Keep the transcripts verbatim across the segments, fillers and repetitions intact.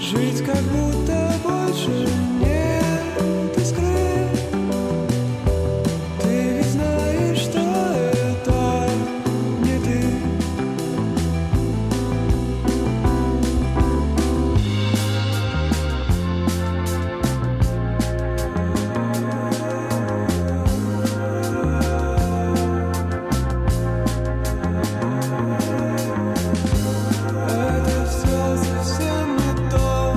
Жить как будто больше нет искры. Ты ведь знаешь, что это не ты. Это все совсем не то.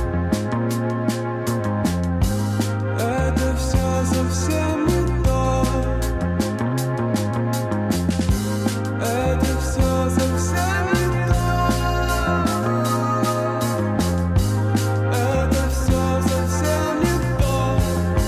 Это все совсем не то. Это все совсем не то. Это все совсем не то.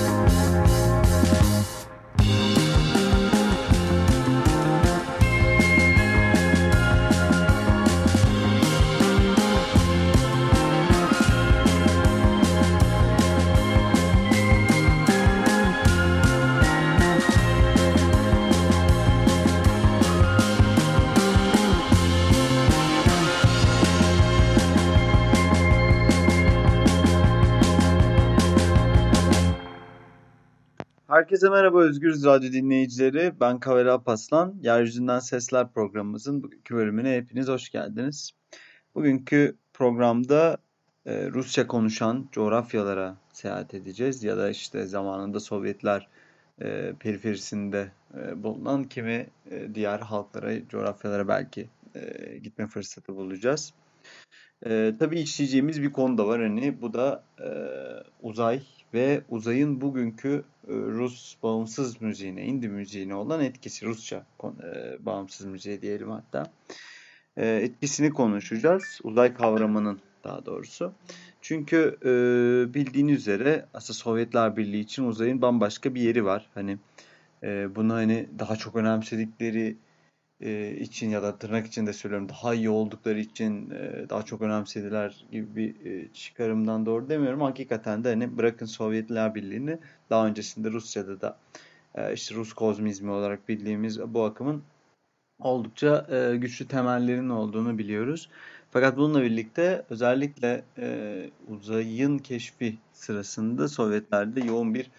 Herkese merhaba Özgürüz Radyo dinleyicileri. Ben Kavel Alpaslan. Yeryüzünden Sesler programımızın bugünkü bölümüne hepiniz hoş geldiniz. Bugünkü programda e, Rusça konuşan coğrafyalara seyahat edeceğiz. Ya da işte zamanında Sovyetler e, periferisinde e, bulunan kimi e, diğer halklara, coğrafyalara belki e, gitme fırsatı bulacağız. Ee, tabii işleyeceğimiz bir konu da var hani bu da e, uzay ve uzayın bugünkü e, Rus bağımsız müziğine, indie müziğine olan etkisi, Rusça kon- e, bağımsız müziğe diyelim hatta. E, etkisini konuşacağız, uzay kavramının daha doğrusu. Çünkü e, bildiğiniz üzere aslında Sovyetler Birliği için uzayın bambaşka bir yeri var. Hani e, bunu hani daha çok önemsedikleri e, için ya da tırnak içinde söylüyorum daha iyi oldukları için e, daha çok önemsediler gibi bir e, çıkarımdan doğru demiyorum. Hakikaten de hani bırakın Sovyetler Birliği'ni daha öncesinde Rusya'da da e, işte Rus kozmizmi olarak bildiğimiz bu akımın oldukça e, güçlü temellerinin olduğunu biliyoruz. Fakat bununla birlikte özellikle e, uzayın keşfi sırasında Sovyetlerde yoğun bir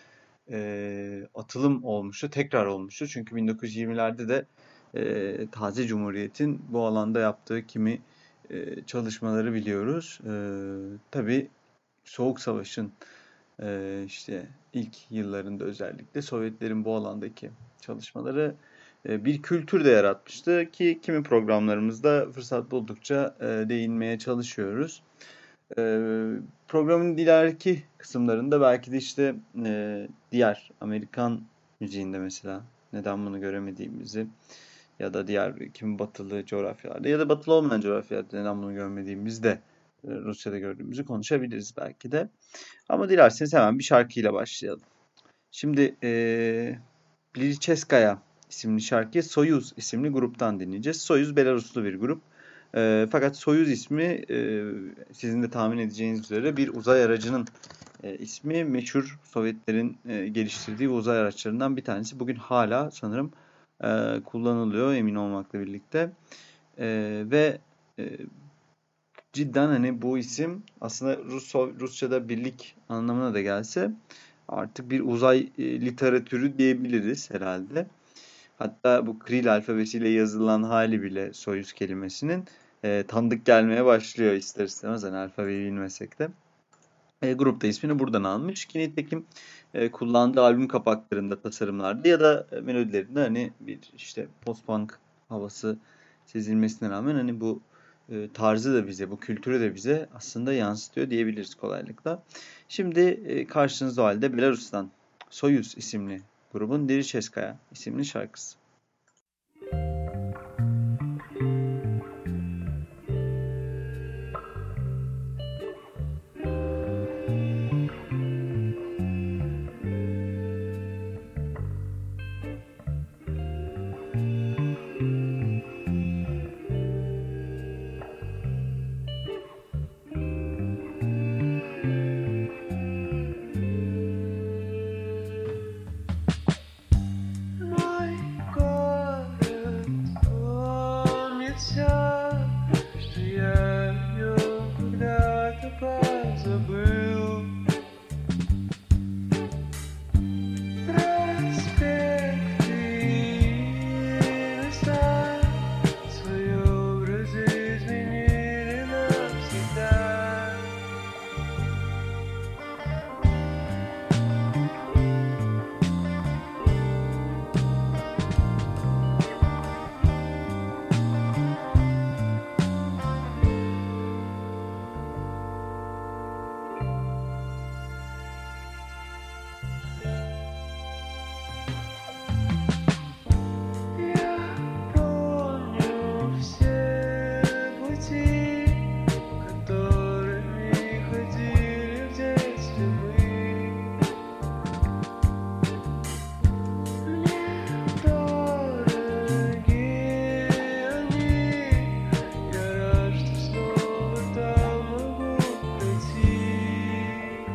e, atılım olmuştu, tekrar olmuştu. Çünkü bin dokuz yüz yirmilerde de e, Taze Cumhuriyet'in bu alanda yaptığı kimi e, çalışmaları biliyoruz. E, tabii Soğuk Savaş'ın e, işte ilk yıllarında özellikle Sovyetlerin bu alandaki çalışmaları e, bir kültür de yaratmıştı ki kimi programlarımızda fırsat buldukça e, değinmeye çalışıyoruz. E, Programın ileriki kısımlarında belki de işte e, diğer Amerikan müziğinde mesela neden bunu göremediğimizi ya da diğer kimi batılı coğrafyalarda ya da batılı olmayan coğrafyalarda neden bunu görmediğimizde e, Rusya'da gördüğümüzü konuşabiliriz belki de. Ama dilerseniz hemen bir şarkıyla başlayalım. Şimdi eee Liricheskaya isimli şarkıyı Soyuz isimli gruptan dinleyeceğiz. Soyuz Belaruslu bir grup. Eee, fakat Soyuz ismi eee, sizin de tahmin edeceğiniz üzere bir uzay aracının eee, ismi. Meşhur Sovyetlerin eee, geliştirdiği uzay araçlarından bir tanesi. Bugün hala sanırım eee, kullanılıyor emin olmakla birlikte. Eee, ve eee, cidden hani bu isim aslında Rus, Rusça'da birlik anlamına da gelse artık bir uzay e, literatürü diyebiliriz herhalde. Hatta bu Kiril alfabesiyle yazılan hali bile Soyuz kelimesinin e, tanıdık gelmeye başlıyor ister istemez hani alfabeyi bilmesek de. E, grup da ismini buradan almış ki nitekim e, kullandığı albüm kapaklarında, tasarımlarda ya da e, melodilerinde hani bir işte post-punk havası sezilmesine rağmen hani bu e, tarzı da bize, bu kültürü de bize aslında yansıtıyor diyebiliriz kolaylıkla. Şimdi e, karşınızda o halde Belarus'tan Soyuz isimli grubun Liricheskaya isimli şarkısı. позабыл. Проспекты места свои образы изменили навсегда. Я помню все пути, которыми ходили в детстве мы. Мне дороги они, я рад, что снова там могу пройти.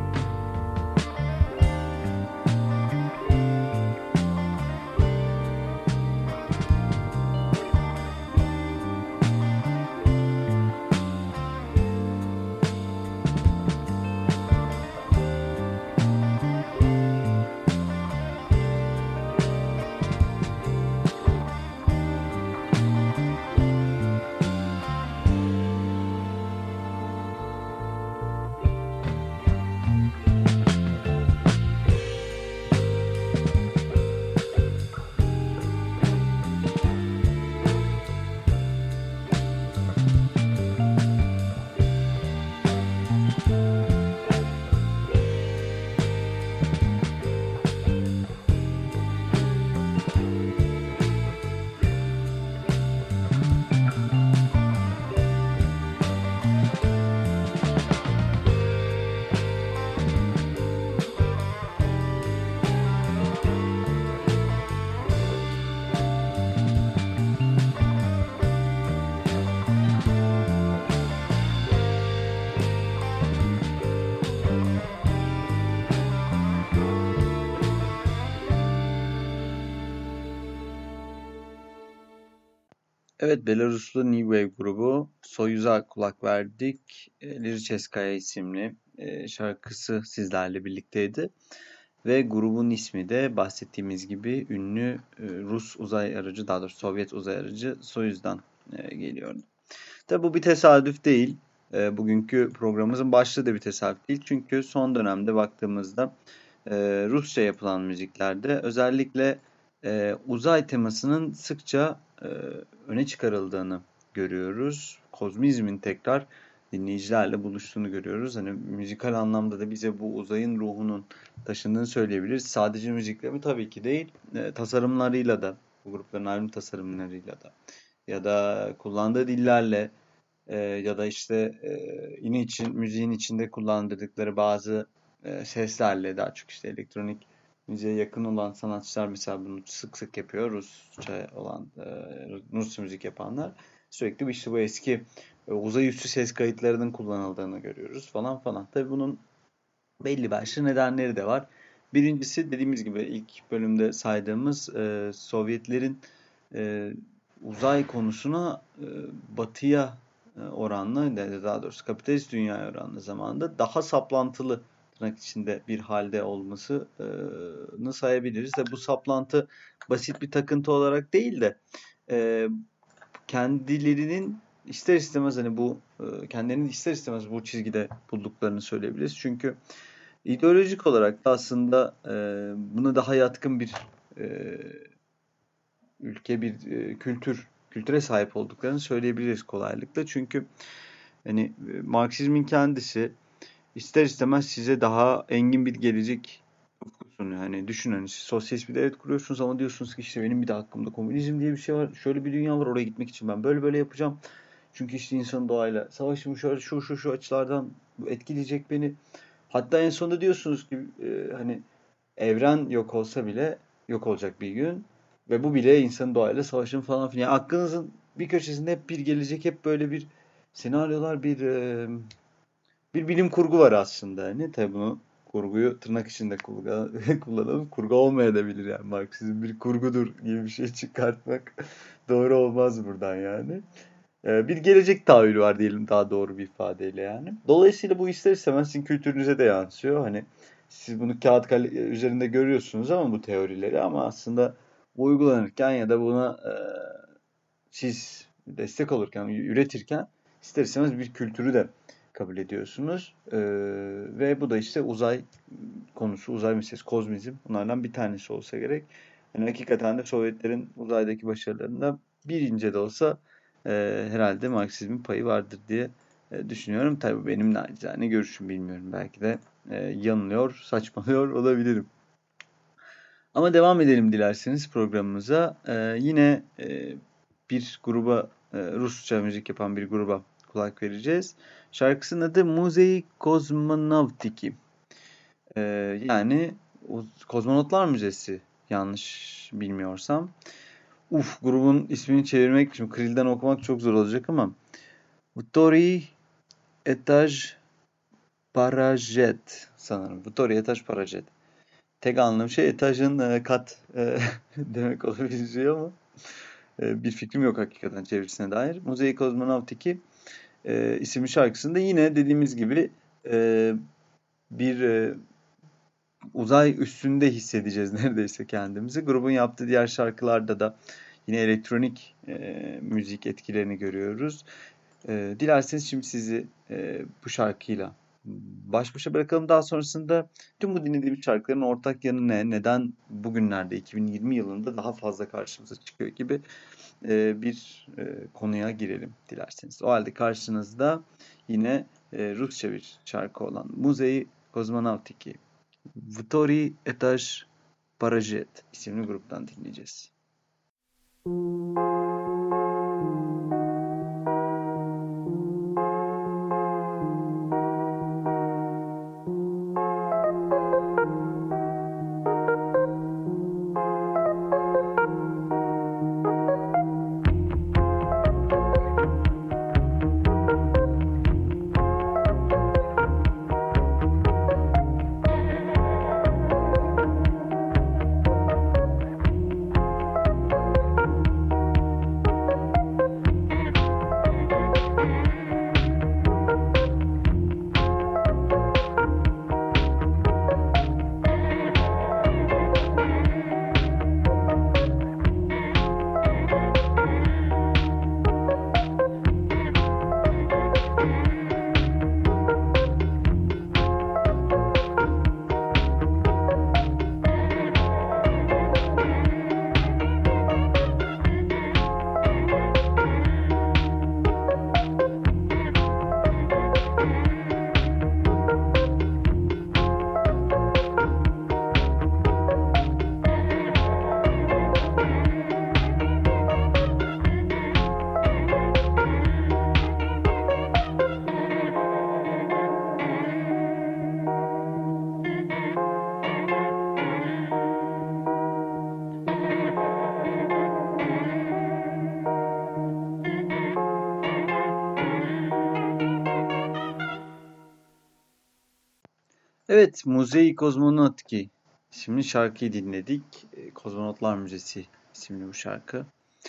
Evet, Belaruslu New Wave grubu Soyuz'a kulak verdik. E, Liricheskaya isimli e, şarkısı sizlerle birlikteydi. Ve grubun ismi de bahsettiğimiz gibi ünlü e, Rus uzay aracı, daha doğrusu Sovyet uzay aracı Soyuz'dan e, geliyordu. Tabi bu bir tesadüf değil. E, bugünkü programımızın başlığı da bir tesadüf değil. Çünkü son dönemde baktığımızda e, Rusça yapılan müziklerde özellikle e, uzay temasının sıkça e, öne çıkarıldığını görüyoruz. Kozmizmin tekrar dinleyicilerle buluştuğunu görüyoruz. Hani müzikal anlamda da bize bu uzayın ruhunun taşındığını söyleyebiliriz. Sadece müzikle mi? Tabii ki değil. E, tasarımlarıyla da, bu grupların albüm tasarımlarıyla da ya da kullandığı dillerle e, ya da işte e, yine için müziğin içinde kullandırdıkları bazı e, seslerle daha çok işte elektronik müziğe yakın olan sanatçılar mesela bunu sık sık yapıyor. Rusça olan e, Rus müzik yapanlar sürekli işte bu eski e, uzay üstü ses kayıtlarının kullanıldığını görüyoruz falan falan. Tabii bunun belli başlı nedenleri de var. Birincisi dediğimiz gibi ilk bölümde saydığımız e, Sovyetlerin e, uzay konusuna e, batıya e, oranla, daha doğrusu kapitalist dünyaya oranla zamanında daha saplantılı tırnak içinde bir halde olmasını sayabiliriz. De bu saplantı basit bir takıntı olarak değil de e, kendilerinin ister istemez hani bu e, kendilerinin ister istemez bu çizgide bulduklarını söyleyebiliriz. Çünkü ideolojik olarak da aslında e, buna daha yatkın bir e, ülke, bir e, kültür, kültüre sahip olduklarını söyleyebiliriz kolaylıkla. Çünkü hani e, Marksizmin kendisi ister istemez size daha engin bir gelecek ufku sunuyor. Hani düşünün, hani siz sosyalist bir devlet kuruyorsunuz ama diyorsunuz ki işte benim bir de hakkımda komünizm diye bir şey var. Şöyle bir dünya var, oraya gitmek için ben böyle böyle yapacağım. Çünkü işte insanın doğayla savaşım şöyle şu şu şu açılardan etkileyecek beni. Hatta en sonunda diyorsunuz ki e, hani evren yok olsa bile yok olacak bir gün ve bu bile insanın doğayla savaşın falan filan. Yani aklınızın bir köşesinde hep bir gelecek, hep böyle bir senaryolar, bir e, bir bilim kurgu var aslında. Yani tabii bunu kurguyu tırnak içinde kulga- kullanalım. Kurgu olmayabilir yani. Marksizm bir kurgudur gibi bir şey çıkartmak doğru olmaz buradan yani. Ee, bir gelecek tahayyülü var diyelim daha doğru bir ifadeyle yani. Dolayısıyla bu ister istemez sizin kültürünüze de yansıyor. Hani siz bunu kağıt kale üzerinde görüyorsunuz ama bu teorileri ama aslında bu uygulanırken ya da buna e, siz destek olurken, üretirken ister istemez bir kültürü de kabul ediyorsunuz. Ee, ve bu da işte uzay konusu, uzay meselesi, kozmizm bunlardan bir tanesi olsa gerek. Yani hakikaten de Sovyetlerin uzaydaki başarılarında bir ince de olsa e, herhalde Marksizmin payı vardır diye e, düşünüyorum. Tabii benim nacizane görüşüm bilmiyorum. Belki de e, yanılıyor, saçmalıyor olabilirim. Ama devam edelim dilerseniz programımıza. Ee, yine e, bir gruba, e, Rusça müzik yapan bir gruba kulak vereceğiz. Şarkısının adı Muzey Kozmonavtiki. Ee, yani o Kozmonotlar Müzesi yanlış bilmiyorsam. Uf, grubun ismini çevirmek, şimdi Kirill'den okumak çok zor olacak ama Vtori Etaj Parajet sanırım. Vtori Etaj Parajet. Tek anladığım şey etajın e, kat e, demek olabiliyor ama e, bir fikrim yok hakikaten çevirisine dair. Muzey Kozmonavtiki e, isimli şarkısında yine dediğimiz gibi e, bir e, uzay üstünde hissedeceğiz neredeyse kendimizi. Grubun yaptığı diğer şarkılarda da yine elektronik e, müzik etkilerini görüyoruz. E, dilerseniz şimdi sizi e, bu şarkıyla baş başa bırakalım. Daha sonrasında tüm bu dinlediğimiz şarkıların ortak yanı ne? Neden bugünlerde iki bin yirmi yılında daha fazla karşımıza çıkıyor gibi e, bir e, konuya girelim dilerseniz. O halde karşınızda yine e, Rusça bir şarkı olan Muzey Kozmonavtiki Vtori Etaj Parajet isimli gruptan dinleyeceğiz. Evet, Muzey Kozmonotki isimli şarkıyı dinledik. E, Kozmonotlar Müzesi isimli bu şarkı.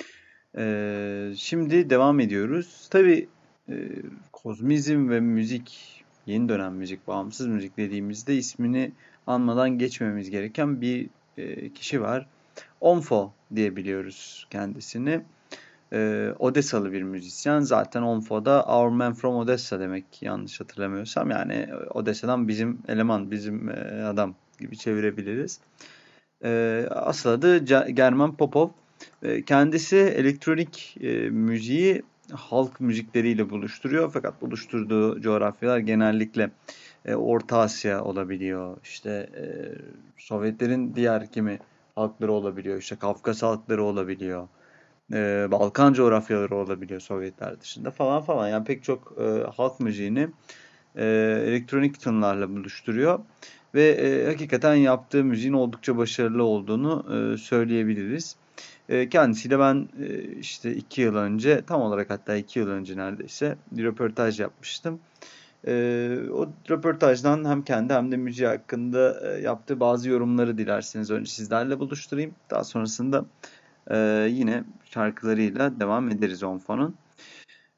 Ee, şimdi devam ediyoruz. Tabii e, kozmizm ve müzik, yeni dönem müzik, bağımsız müzik dediğimizde ismini anmadan geçmemiz gereken bir e, kişi var. Onfo diye biliyoruz kendisini. Ee, Odesalı bir müzisyen. Zaten Onfo da Our Man from Odessa demek yanlış hatırlamıyorsam. Yani Odessa'dan bizim eleman, bizim e, adam gibi çevirebiliriz. Ee, asıl adı Ce- German Popov. Ee, kendisi elektronik e, müziği halk müzikleriyle buluşturuyor. Fakat buluşturduğu coğrafyalar genellikle e, Orta Asya olabiliyor. İşte e, Sovyetlerin diğer kimi halkları olabiliyor. İşte Kafkas halkları olabiliyor. E, Balkan coğrafyaları olabiliyor Sovyetler dışında falan falan. Yani pek çok e, halk müziğini e, elektronik tınlarla buluşturuyor. Ve e, hakikaten yaptığı müziğin oldukça başarılı olduğunu e, söyleyebiliriz. E, kendisiyle ben e, işte iki yıl önce, tam olarak hatta iki yıl önce neredeyse bir röportaj yapmıştım. E, o röportajdan hem kendi hem de müziği hakkında e, yaptığı bazı yorumları dilerseniz önce sizlerle buluşturayım. Daha sonrasında e, yine şarkılarıyla devam ederiz Onfo'nun.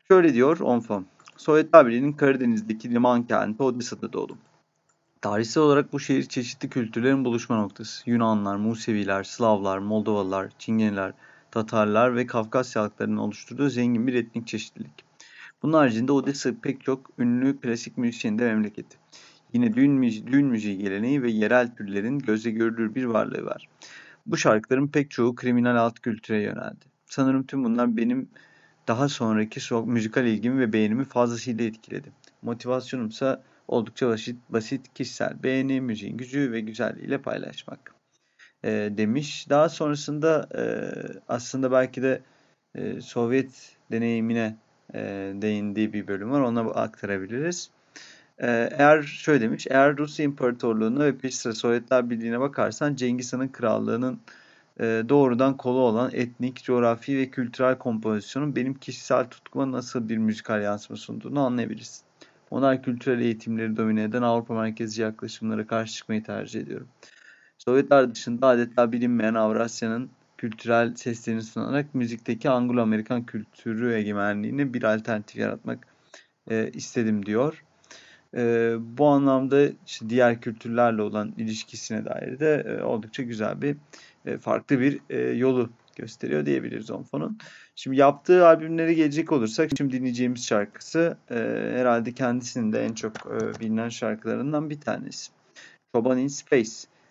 Şöyle diyor Onfon. Sovyetler Birliği'nin Karadeniz'deki liman kenti Odessa'da doğdum. Tarihsel olarak bu şehir çeşitli kültürlerin buluşma noktası. Yunanlar, Museviler, Slavlar, Moldovalılar, Çingeniler, Tatarlar ve Kafkasya halklarının oluşturduğu zengin bir etnik çeşitlilik. Bunun haricinde Odessa pek çok ünlü klasik müzisyenin de memleketi. Yine düğün, müzi düğün müziği geleneği ve yerel türlerin gözle görülür bir varlığı var. Bu şarkıların pek çoğu kriminal alt kültüre yöneldi. Sanırım tüm bunlar benim daha sonraki so müzikal ilgimi ve beğenimi fazlasıyla etkiledi. Motivasyonumsa oldukça basit, basit kişisel beğeni, müziğin gücü ve güzelliğiyle paylaşmak e, demiş. Daha sonrasında e, aslında belki de e, Sovyet deneyimine e, değindiği bir bölüm var. Ona aktarabiliriz. E, eğer şöyle demiş, eğer Rusya İmparatorluğu'na ve peş sıra Sovyetler Birliği'ne bakarsan Cengiz Han'ın krallığının e, doğrudan kolu olan etnik, coğrafi ve kültürel kompozisyonun benim kişisel tutkuma nasıl bir müzikal yansıma sunduğunu anlayabilirsin. Onlar kültürel eğitimleri domine eden Avrupa merkezci yaklaşımlara karşı çıkmayı tercih ediyorum. Sovyetler dışında adeta bilinmeyen Avrasya'nın kültürel seslerini sunarak müzikteki Anglo-Amerikan kültürü egemenliğine bir alternatif yaratmak e, istedim diyor. E, bu anlamda işte diğer kültürlerle olan ilişkisine dair de e, oldukça güzel bir e, farklı bir e, yolu gösteriyor diyebiliriz Onfon'un. Şimdi yaptığı albümlere gelecek olursak şimdi dinleyeceğimiz şarkısı e, herhalde kendisinin de en çok e, bilinen şarkılarından bir tanesi. Çoban in Space.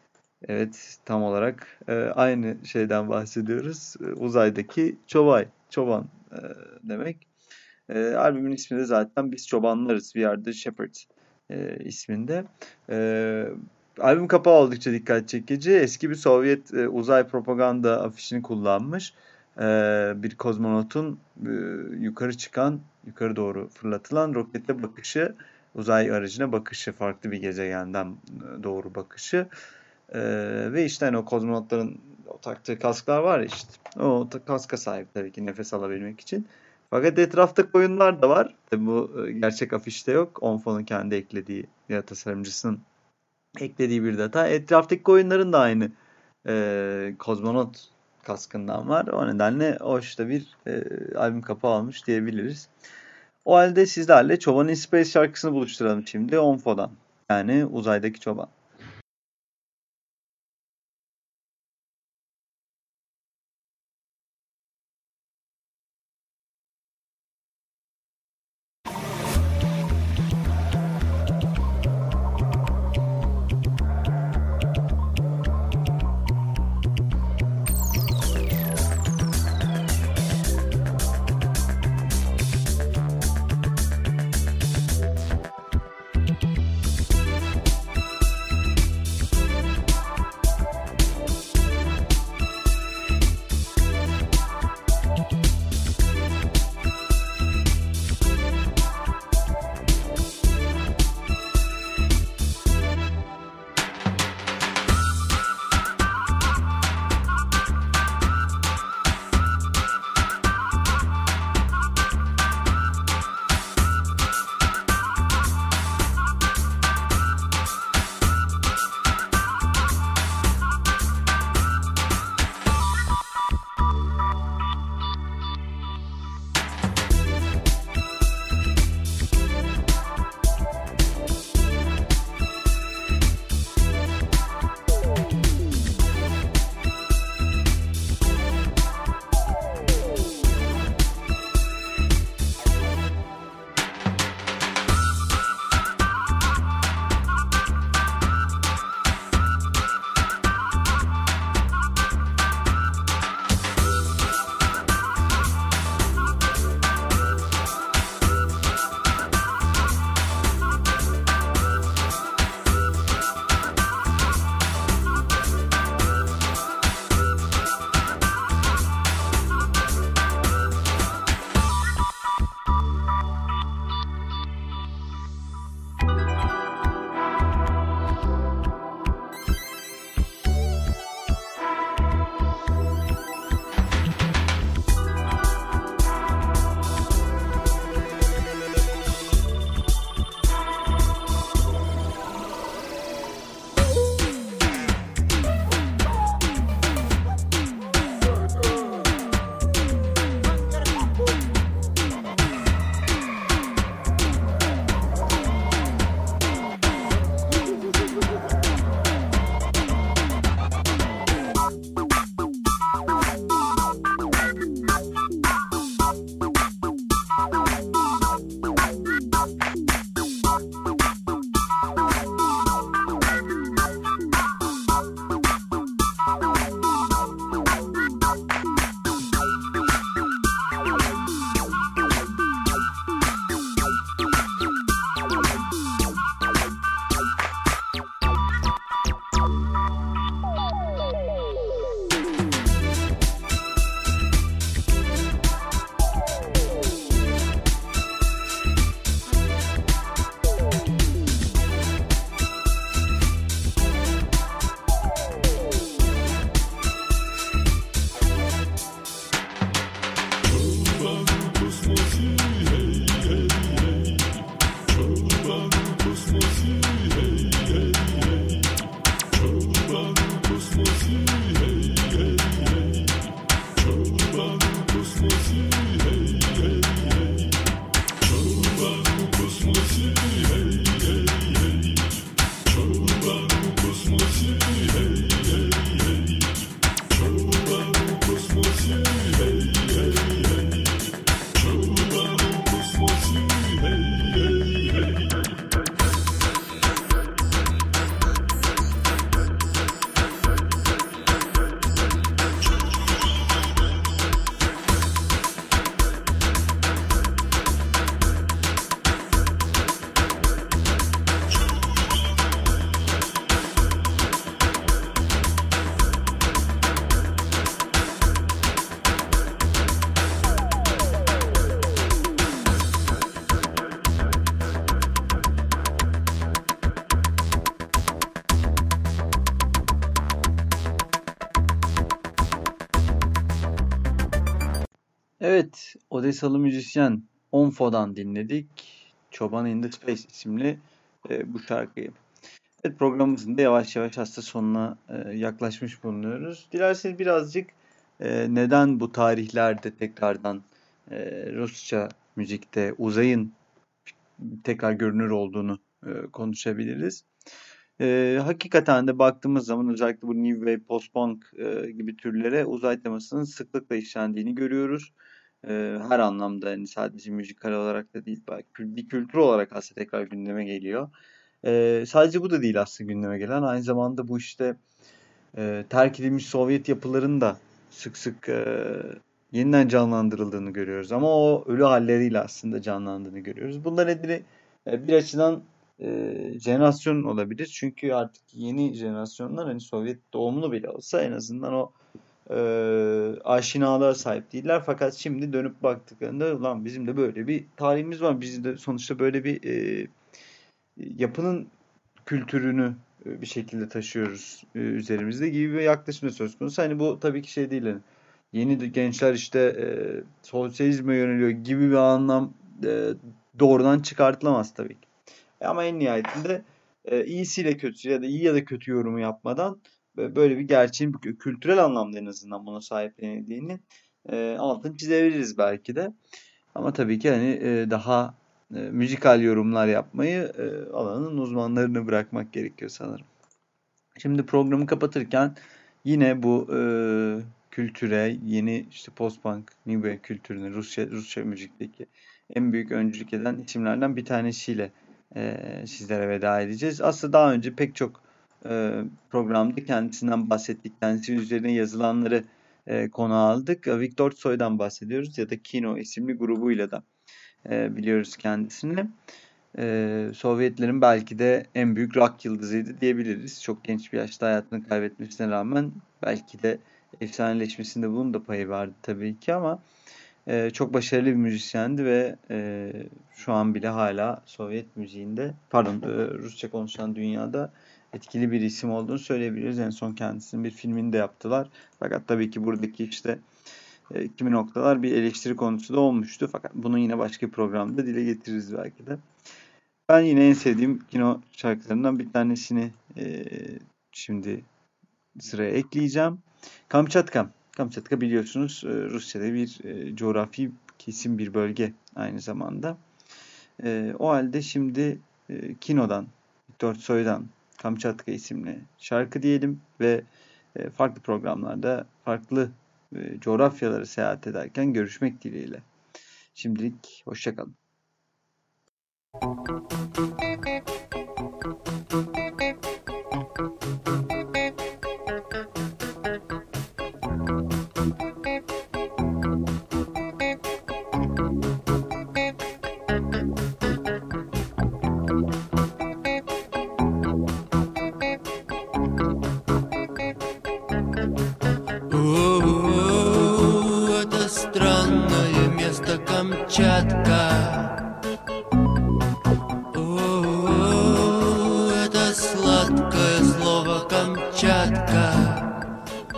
Evet, tam olarak e, aynı şeyden bahsediyoruz. E, uzaydaki çobay, çoban e, demek. E, albümün ismi de zaten Biz Çobanlarız, We Are The Shepherds e, isminde. E, albüm kapağı oldukça dikkat çekici. Eski bir Sovyet e, uzay propaganda afişini kullanmış. E, bir kozmonotun e, yukarı çıkan, yukarı doğru fırlatılan roketle bakışı, uzay aracına bakışı, farklı bir gezegenden doğru bakışı. Ee, ve işte hani o kozmonotların o taktığı kasklar var ya işte. O kaska sahip tabii ki nefes alabilmek için. Fakat etrafta koyunlar da var. Tabii bu gerçek afişte yok. Onfon'un kendi eklediği ya tasarımcısının eklediği bir detay. Etraftaki koyunların da aynı e, kozmonot kaskından var. O nedenle hoş da bir e, albüm kapağı almış diyebiliriz. O halde sizlerle Çoban in Space şarkısını buluşturalım şimdi Onfon'dan. Yani uzaydaki çoban. Evet, Odesalı müzisyen Onfo'dan dinledik. Çoban in the Space isimli e, bu şarkıyı. Evet, programımızın da yavaş yavaş hasta sonuna e, yaklaşmış bulunuyoruz. Dilerseniz birazcık e, neden bu tarihlerde tekrardan e, Rusça müzikte uzayın tekrar görünür olduğunu e, konuşabiliriz. E, hakikaten de baktığımız zaman özellikle bu New Wave, Post-Punk e, gibi türlere uzay temasının sıklıkla işlendiğini görüyoruz. E, her anlamda, yani sadece müzikal olarak da değil, belki bir kültür olarak aslında tekrar gündeme geliyor. E, sadece bu da değil aslında gündeme gelen, aynı zamanda bu işte e, terk edilmiş Sovyet yapıların da sık sık e, yeniden canlandırıldığını görüyoruz. Ama o ölü halleriyle aslında canlandığını görüyoruz. Bunlar nedeni e, bir açıdan e, jenerasyon olabilir. Çünkü artık yeni jenerasyonlar hani Sovyet doğumlu bile olsa en azından o e, aşinalığa sahip değiller. Fakat şimdi dönüp baktıklarında ulan bizim de böyle bir tarihimiz var. Biz de sonuçta böyle bir e, yapının kültürünü e, bir şekilde taşıyoruz e, üzerimizde gibi bir yaklaşım da söz konusu. Hani bu tabii ki şey değil. Hani yeni de gençler işte e, sosyalizme yöneliyor gibi bir anlam e, doğrudan çıkartılamaz tabii ki. E, Ama en nihayetinde e, iyisiyle kötüsü ya da iyi ya da kötü yorumu yapmadan e, böyle bir gerçeğin kü- kültürel anlamda en azından buna sahiplenildiğini e, altını çizebiliriz belki de. Ama tabii ki hani e, daha e, müzikal yorumlar yapmayı e, alanın uzmanlarını bırakmak gerekiyor sanırım. Şimdi programı kapatırken yine bu e, kültüre, yeni işte post-punk, new wave kültürüne, Rusya, Rusça müzikteki en büyük öncülük eden isimlerden bir tanesiyle e, sizlere veda edeceğiz. Aslında daha önce pek çok e, programda kendisinden bahsettik, kendisi üzerine yazılanları e, konu aldık. Viktor Tsой'dan bahsediyoruz ya da Kino isimli grubuyla da e, biliyoruz kendisini. E, Sovyetlerin belki de en büyük rock yıldızıydı diyebiliriz. Çok genç bir yaşta hayatını kaybetmesine rağmen belki de efsaneleşmesinde bunun da payı vardı tabii ki ama e, çok başarılı bir müzisyendi ve e, şu an bile hala Sovyet müziğinde, pardon, e, Rusça konuşan dünyada etkili bir isim olduğunu söyleyebiliriz. En son kendisinin bir filmini de yaptılar. Fakat tabii ki buradaki işte e, kimi noktalar bir eleştiri konusu da olmuştu. Fakat bunu yine başka bir programda dile getiririz belki de. Ben yine en sevdiğim kino şarkılarından bir tanesini e, şimdi sıraya ekleyeceğim. Kamçatka. Kamçatka biliyorsunuz e, Rusya'da bir e, coğrafi kesim, bir bölge aynı zamanda. E, o halde şimdi e, Kino'dan, Viktor Tsой'dan Kamçatka isimli şarkı diyelim ve e, farklı programlarda farklı e, coğrafyaları seyahat ederken görüşmek dileğiyle. Şimdilik hoşça kalın. О, это странное место Камчатка. О, это сладкое слово Камчатка.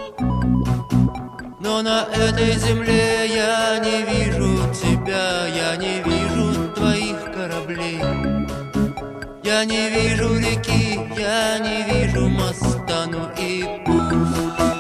Но на этой земле я не вижу тебя, я не вижу твоих кораблей. Я не вижу реки, я не вижу моста, ну и пусть.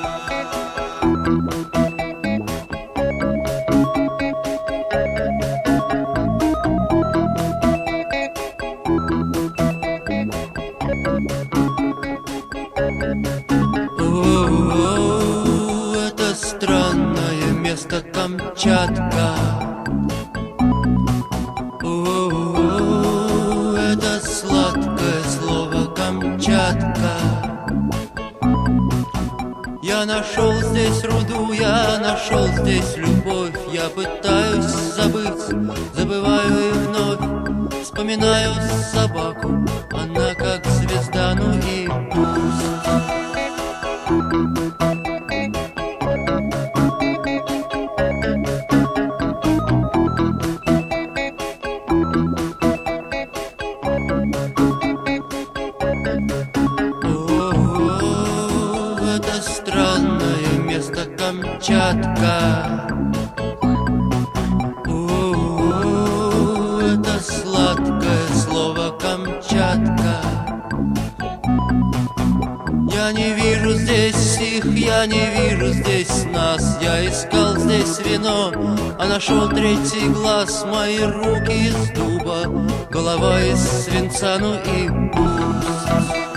О, это странное место Камчатка. О, это сладкое слово Камчатка. Я нашел здесь руду, я нашел здесь любовь. Я пытаюсь забыть, забываю и вновь вспоминаю собаку, она как звезда, ну и пусть. О, это странное место Камчатка. Я не вижу здесь их, я не вижу здесь нас. Я искал здесь вино, а нашел третий глаз. Мои руки из дуба, голова из свинца, ну и пусть.